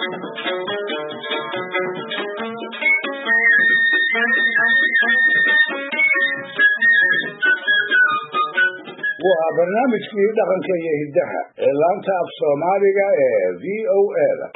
waa barnaamijkii dhaqanka iyo hiddaha ee laanta af Soomaaliga ee VOA-da.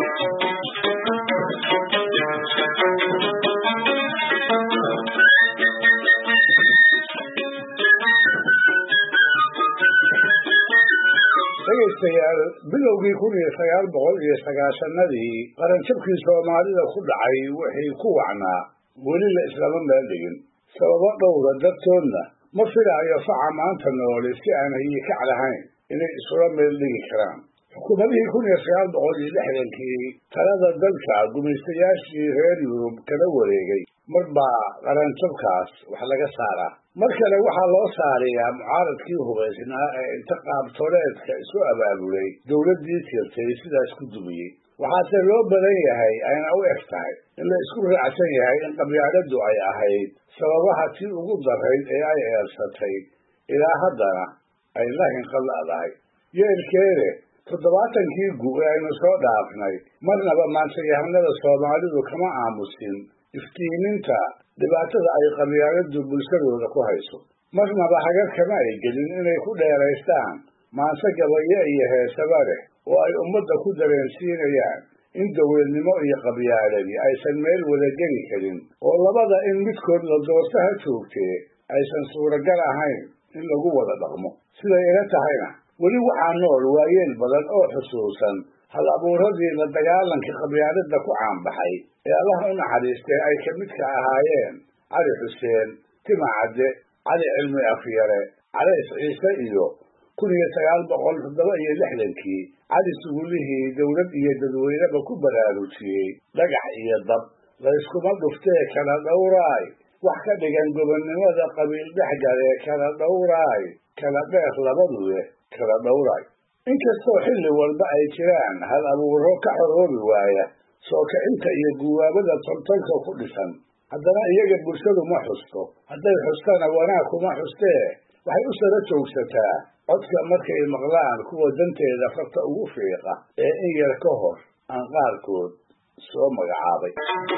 dhegaystayaal bilowgii 1990-nadii qaranjabkii Soomaalida ku dhacay wixii ku wacnaa weli la islama meel dhigin sababo dhowra dartoodna ma filaayo faca maanta noole si aan hayikac lahayn inay isula meel dhigi karaan. xukuumadihii 1960-kii talada dalka gumaystayaashii reer Yurub kala wareegay marbaa qaranjabkaas wax laga saaraa, mar kale waxaa loo saarayaa mucaaradkii hubaysnaa ee inta qaabtooleedka isu abaabulay dowladdii tirtay sidaas ku dumiyey. waxaase loo badan yahay ayna u eg tahay in la isku raacsan yahay in qabyaaladdu ay ahayd sababaha tii ugu darayd ee ay eersatay ilaa haddana ay la hinqaladahay. yeelkeede 70-kii gu ee aynu soo dhaafnay marnaba maantayahanada Soomaalidu kama aamusin iftiiminta dhibaatada ay qabyaaladdu bulshadooda ku hayso, marnaba hagar kama ay gelin inay ku dheeraystaan maanse gabayo iyo heesaba leh oo ay ummadda ku dareensiinayaan in dowladnimo iyo qabyaaladi aysan meel wada geli karin oo labada in midkood la doorto ha joogtee aysan suuragal ahayn in lagu wada dhaqmo. siday ila tahayna weli waxaa nool waayeel badan oo xusuusan hal-abuuradii la dagaalanka qabyaaladda ku caanbaxay ee Allah u naxariistay ay ka midka ahaayeen Cali Xuseen, Tima Cadde, Cali Cilmi Afyare, Cali Ciise iyo 1967-kii Cali Sugulihii dowlad iyo dadweyneba ku baraarujiyey dhagax iyo dab la iskuma dhuftee kala dhowraay, wax ka dhigan gobonnimada qabiil dhexgalee kala dhowraay, kala dheer labaduwe kala dhowraay. inkastoo xilli walba ay jiraan hal abuuro ka xoroobi waaya soo kicinta iyo guwaabada toltolka ku dhisan, haddana iyaga bulshadu ma xusto, hadday xustana wanaag kuma xustee waxay u sara joogsataa codka markay maqlaan kuwa danteeda farta ugu fiiqa ee in yar ka hor aan qaarkood soo magacaabay.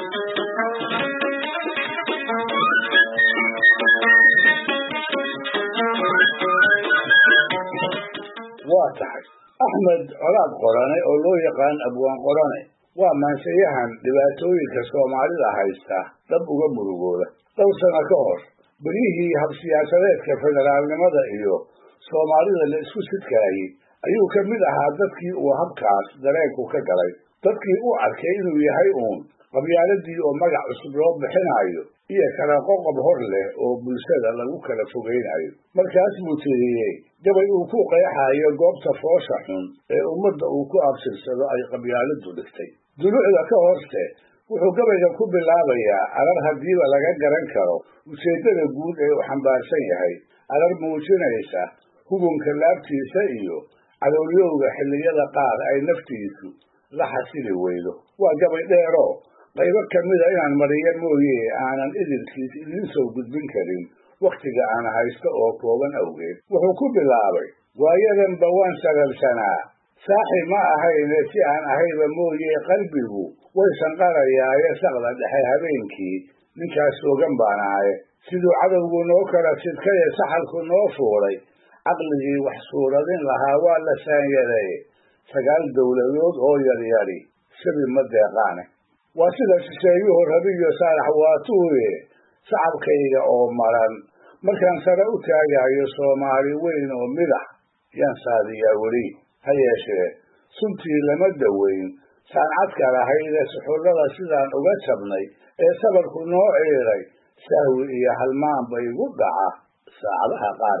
waa tahay Axmed Colaad Qorane oo loo yaqaan Abwaan Qorane waa maansayahan dhibaatooyinka Soomaalida haysta dab uga murugooda. dhowr sano ka hor berihii habsiyaasadeedka federaalnimada iyo Soomaalida la isku sidkaayey ayuu ka mid ahaa dadkii uu habkaas dareenku ka galay, dadkii u arkay inuu yahay qabyaaladii oo magac cusub loo bixinayo iyo kala qoqob hor leh oo bulshada lagu kala fogeynayo. markaas buu tiriyey gabay uu ku qeexayo goobta foosha xun ee ummadda uu ku absirsado ay qabyaaladdu dhigtay. dulucda ka horse wuxuu gabayga ku bilaabayaa arar haddiiba laga garan karo ujeeddada guud ee uu xambaarsan yahay, arar muujinaysa hubunka laabtiisa iyo cadowlyowga xilliyada qaar ay naftiisu la xasili weydo. waa gabay dheero qaybo ka mida inaan mariyo mooye aanan idilkiis idiin soo gudbin karin wakhtiga aan haysto oo kooban awgeed. wuxuu ku bilaabay waayadanba waan sagalsanaa saaxib ma ahayne si aan ahayba mooye qalbigu way sanqarayaaye saqda dhexe habeenkii ninkaas soogan baan ahaye, siduu cadowgu noo kala sidkaye saxalku noo fuulay caqligii wax suuradin lahaa waa la saanyaday 9 dowladood oo yaryari sabi ma deeqaane. waa sida shisheeyuhu rabiyo saalax waatuuye shacabkayga oo maran markaan sare u taagayo Soomaali weyn oo midax yaan saadiyaa weli. ha yeeshee suntii lama daweyn saacadka lahayd ee suxullada sidaan uga jabnay ee sabarku noo ciiray sahwi iyo halmaan bay igu dhaca saacadaha qaar.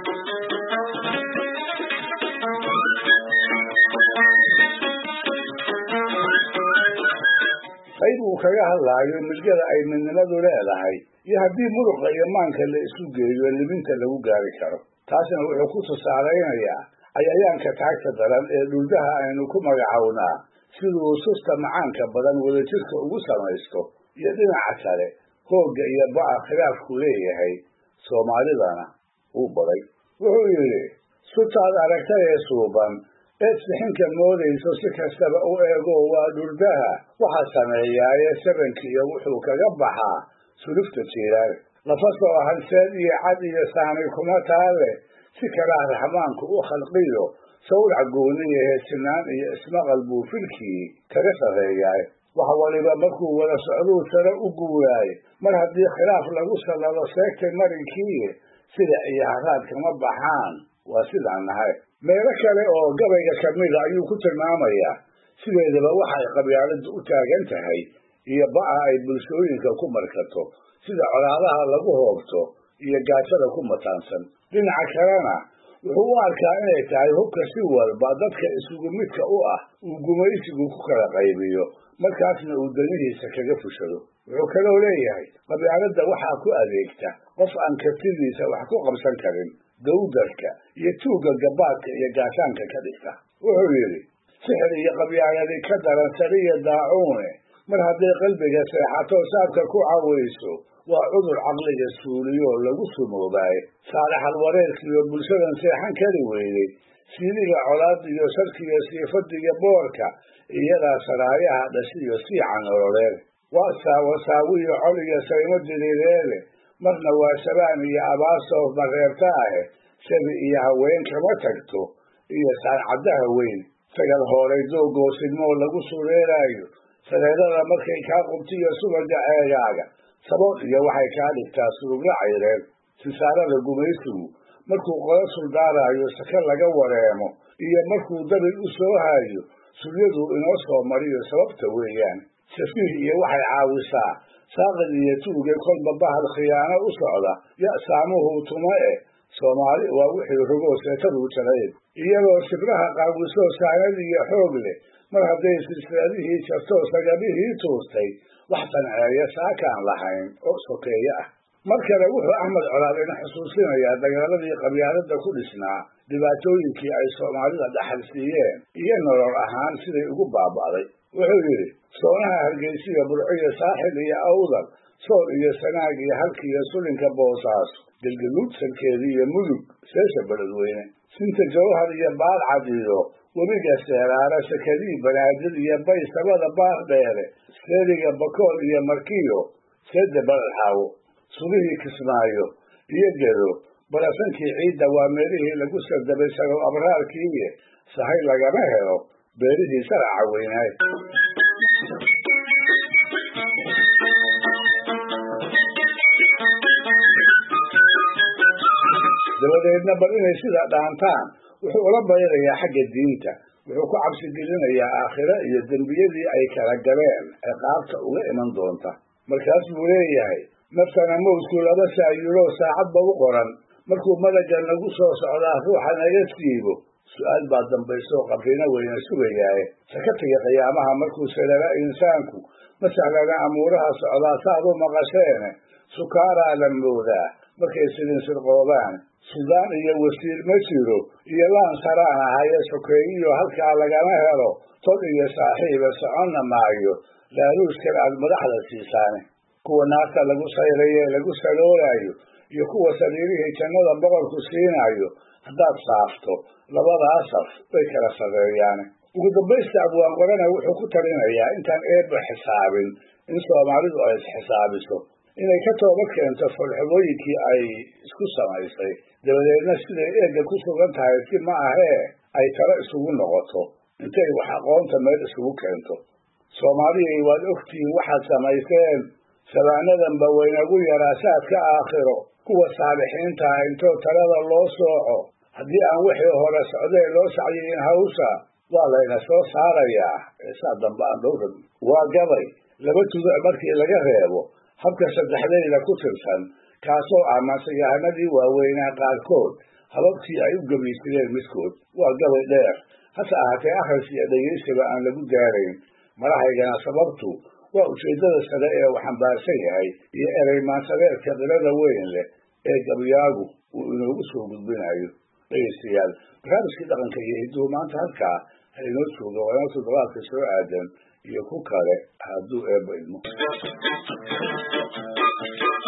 qayb uu kaga hadlaayo milgada ay midnimadu leedahay iyo haddii muruqa iyo maanka la isu geeyo liminta lagu gaari karo. taasna wuxuu ku tusaalaynayaa cayayaanka taagta daran ee dhuldaha aynu ku magacownaa siduu susta macaanka badan wadajirka ugu samaysto, iyo dhinaca kale hoogga iyo ba'a khilaafku leeyahay Soomaalidana uu baday. wuxuu yidhi sutaad aragtay ee suuban eed sixinka moodayso si kastaba u eego waa dhurdaha waxa sameeyaaye sabankiiyo wuxuu kaga baxaa sulufta jiiraale lafa soo halseed iyo cad iyo saani kuma taale si kalaa raxmaanku u khalqiyo sawrac gooniya heesinaan iyo ismaqal buu filkii kaga sarreeyaaye wax waliba markuu wada socduu sare u guuraaye mar haddii khilaaf lagu sallado seegtay marinkii sida iyo haraad kama baxaan waa sidaan nahay meelo kale oo gabayga ka mida ayuu ku tilmaamayaa sideedaba waxa ay qabyaaladdu u taagan tahay iyo ba'a ay bulshooyinka ku markato sida colaadaha lagu hoobto iyo gaajada ku mataansan dhinaca kalena wuxuu u arkaa inay tahay hubka si walba dadka isugu midka u ah uu gumaysigu ku kala qaybiyo markaasna uu danihiisa kaga fushado wuxuu kaloo leeyahay qabyaaladda waxaa ku adeegta qof aan kartidiisa wax ku qabsan karin dawdarka iyo tuugga gabaadka iyo gaashaanka ka dhigta wuxuu yidhi sixir iyo qabyaaladi ka daran sariya daacuune mar hadday qalbiga seexato saabka ku cawayso waa cudur caqliga suuliyo lagu sumoobaaye saalaxal wareerkiiyo bulshadan seexan kari weyday siiliga colaad iyo sharkiyo siifadiyo boorka iyadaa saraayaha dhashiyo siican ololeed waa saawasaawiyo col iyo saymo diriireede marna waa shabaan iyo abaasoo mareebta ahe shabi iyo haween kama tagto iyo saancaddaha weyn sagal hooray doogoosidmoo lagu sureeraayo sareedada markay kaa qubtiyo subaga ceegaaga sabood iyo waxay kaa dhigtaa surugla cayreed sisaarada gumaysigu markuu qola suldaaraayo saka laga wareemo iyo markuu dabil u soo haayo suryadu inoo soo mariyo sababta weeyaan safiih iyo waxay caawisaa saaqid iyo tuuge kolba bahal khiyaano u socda ya saamuhu tuma soomaali waa wixii rogoo seetaduu jarayd iyadoo sibraha qaawisoo saanad iyo xoog leh mar hadday silsiladihii jartoo sagabihii tuustay wax sanceeya saakaan lahayn oo sokeeye ah mar kale wuxuu axmed colaad ina xusuusinayaa dagaaladii qabyaaladda ku dhisnaa dhibaatooyinkii ay soomaalida dhaxal siiyeen iyo nolol ahaan siday ugu baaba'day wuxuu yidhi soonaha hargeysiyo burciyo saaxil iyo awdal sool iyo sanaag iyo halkiiyo sulinka boosaaso gelgaluud salkeedii iyo mudug seesha beledweyne sinta jawhar iyo baalcad iyo webiga seeraare sakadii banaadir iyo bay sabada baar dheere seeriga bakool iyo markiyo seeda balalxaawo sugihii kismaayo iyo gedo barasankii ciidda waa meelihii lagu sardabay sagow abraarkiiye sahay lagama helo beerihii saraca weynaay dabadeedna bal inay sida dhaantaan wuxuu ula bayrayaa xagga diinta wuxuu ku cabsi gelinayaa aakhiro iyo dembiyadii ay kala galeen ciqaabta uga iman doonta markaas buu leeyahay naftana mawdku laba saayiro saacadba u qoran markuu malagan lagu soo socdaa ruuxa naga siibo su-aal baa dambaysoo qabrina weyna sugayaaye sakatiga qiyaamaha markuu salaba insaanku ma sahlana amuuraha socdaa saad u maqasheene sukaaraa la moodaa markay sidin sirqoobaan suldaan iyo wasiir ma jiro iyo laan saraan ahaye sokeeyiyo halkaa lagama helo tod iyo saaxiiba soconna maayo laaluuskan aad madaxda siisaane kuwa naarta lagu sayraye lagu saloolaayo iyo kuwa sariirihii jannada boqorku siinaayo haddaad saafto labadaas saf way kala sarreeyaane ugu dambaysta abwaan qorana wuxuu ku talinayaa intaan eebba xisaabin in soomaalidu ay isxisaabiso inay ka toobad keento folxumooyinkii ay isku samaysay dabadeedna siday eegga ku sugan tahay si ma ahee ay talo isugu noqoto intay wax aqoonta meel isugu keento soomaaliyay waad ogtihiin waxaad samayseen sabaanadanba waynagu yaraa saadka aakhiro kuwa saalixiintaha intoo talada loo sooco haddii aan wixii hore socdee loo sacyiin hawsha waa layna soo saarayaa saa dambe aan dhowran waa gabay laba tuduc markii laga reebo habka saddexdayda ku tirsan kaasoo ah maansiyahanadii waaweynaa qaarkood hababkii ay u gabaysadeen midkood waa gabay dheer hase ahaatee akhris iyo dhegaysiba aan lagu gaarayn madahaygana sababtu waa ujeeddada sare ee uu xambaarsan yahay iyo erey maansadeedka qilada weyn leh ee gabyaagu uu inoogu soo gudbinayo dhegaystayaal barnaamijkii dhaqanka iyo hidduu maanta halkaa ha inoo jooga waa inoo toddobaadka soo aadan iyo ku kale hadduu eebba idmo